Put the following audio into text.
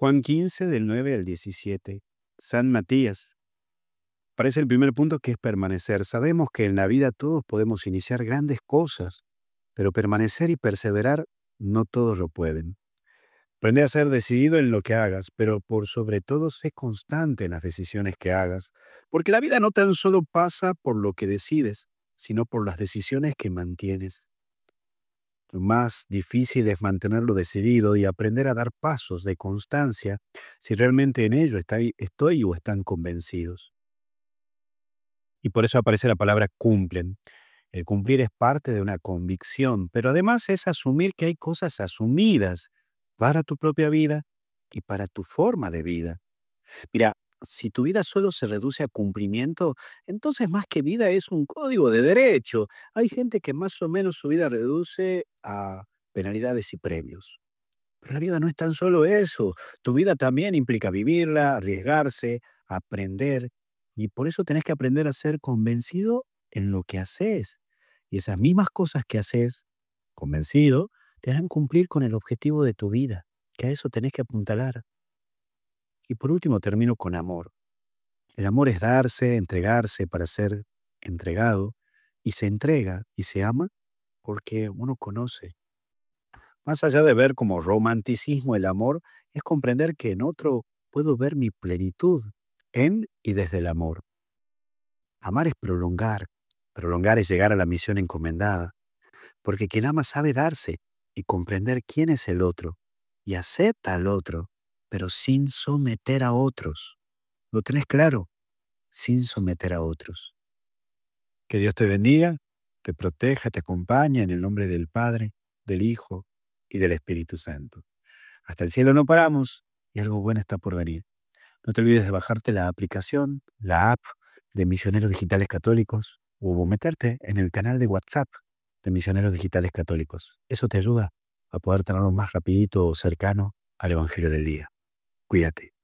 Juan 15, del 9 al 17. San Matías. Parece el primer punto que es permanecer. Sabemos que en la vida todos podemos iniciar grandes cosas, pero permanecer y perseverar no todos lo pueden. Aprende a ser decidido en lo que hagas, pero por sobre todo sé constante en las decisiones que hagas, porque la vida no tan solo pasa por lo que decides, sino por las decisiones que mantienes. Lo más difícil es mantenerlo decidido y aprender a dar pasos de constancia si realmente en ello estoy o están convencidos. Y por eso aparece la palabra cumplen. El cumplir es parte de una convicción, pero además es asumir que hay cosas asumidas para tu propia vida y para tu forma de vida. Mira, si tu vida solo se reduce a cumplimiento, entonces más que vida es un código de derecho. Hay gente que más o menos su vida reduce a penalidades y premios. Pero la vida no es tan solo eso. Tu vida también implica vivirla, arriesgarse, aprender. Y por eso tenés que aprender a ser convencido en lo que haces. Y esas mismas cosas que haces, convencido, te harán cumplir con el objetivo de tu vida, que a eso tenés que apuntalar. Y por último termino con amor. El amor es darse, entregarse para ser entregado, y se entrega y se ama porque uno conoce. Más allá de ver como romanticismo el amor, es comprender que en otro puedo ver mi plenitud, en y desde el amor. Amar es prolongar es llegar a la misión encomendada, porque quien ama sabe darse y comprender quién es el otro, y acepta al otro, pero sin someter a otros. ¿Lo tenés claro? Sin someter a otros. Que Dios te bendiga, te proteja, te acompañe en el nombre del Padre, del Hijo y del Espíritu Santo. Hasta el cielo no paramos y algo bueno está por venir. No te olvides de bajarte la aplicación, la app de Misioneros Digitales Católicos o meterte en el canal de WhatsApp de Misioneros Digitales Católicos. Eso te ayuda a poder tenerlo más rapidito o cercano al Evangelio del día. Cuídate.